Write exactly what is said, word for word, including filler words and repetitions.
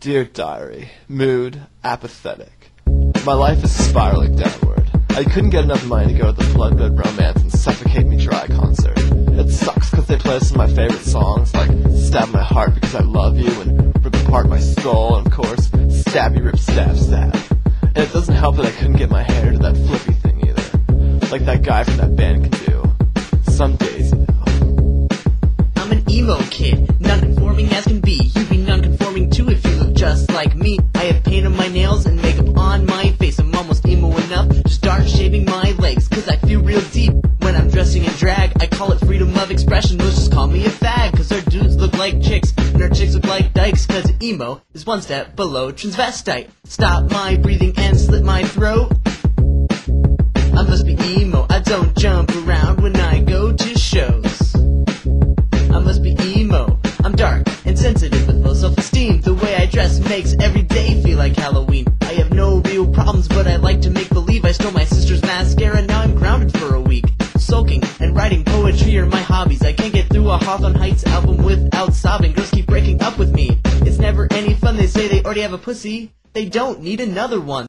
Dear Diary, mood apathetic. My life is spiraling downward. I couldn't get enough money to go to the Floodbed Romance and Suffocate Me Dry concert. It sucks because they play some of my favorite songs, like Stab My Heart Because I Love You and Rip Apart My Soul, and of course, Stabby Rip Stab Stab. And it doesn't help that I couldn't get my hair to that flippy thing either, like that guy from that band can do. Some days, you know. I'm an emo kid, non-conforming as can be. You be non-conforming too if you look just like me. I have paint on my nails and makeup on my face. I'm almost emo enough to start shaving my legs, cause I feel real deep when I'm dressing in drag. I call it freedom of expression, those just call me a fag. Cause our dudes look like chicks and our chicks look like dykes. Cause emo is one step below transvestite. Stop my breathing and slit my throat. I must be emo, I don't jump around when I go to shows. I must be emo, I'm dark and sensitive with low self-esteem. The way I dress makes every day feel like Halloween. I have no real problems, but I like to make believe. I stole my sister's mascara, now I'm grounded for a week. Sulking and writing poetry are my hobbies. I can't get through a Hawthorne Heights album without sobbing. Girls keep breaking up with me, it's never any fun. They say they already have a pussy, they don't need another one.